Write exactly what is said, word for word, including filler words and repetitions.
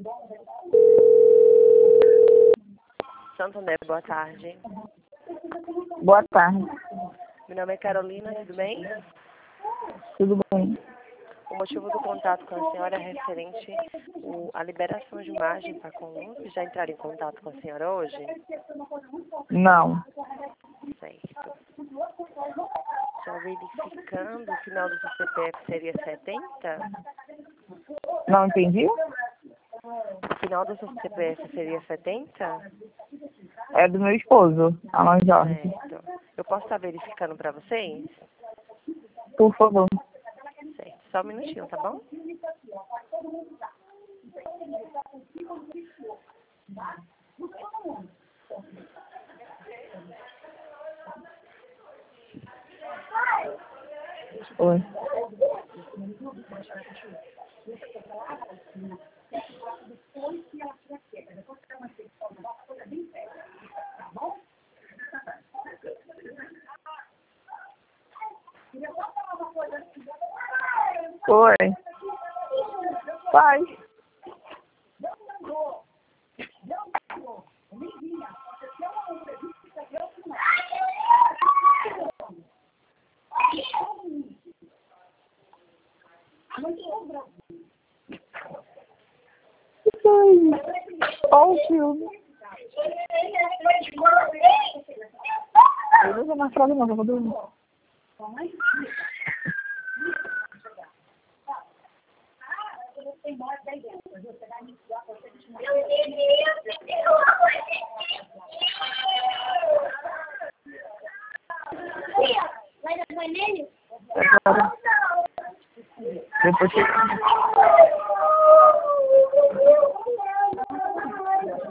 Santander, boa tarde. Boa tarde. Meu nome é Carolina, tudo bem? Tudo bem? O motivo do contato com a senhora é referente à liberação de margem para comuns. Já entraram em contato com a senhora hoje? Não. Certo. Só verificando, o final do seu C P F seria setenta? Não entendi? O final do seu C P F seria setenta? É do meu esposo, Alan Jorge. Certo. Eu posso estar verificando para vocês? Por favor. Certo. Só um minutinho, tá bom? Oi. Oi. Pai. Olha o filme. Eu não vou mais pra lá, não, eu vou dormir. Agora, depois que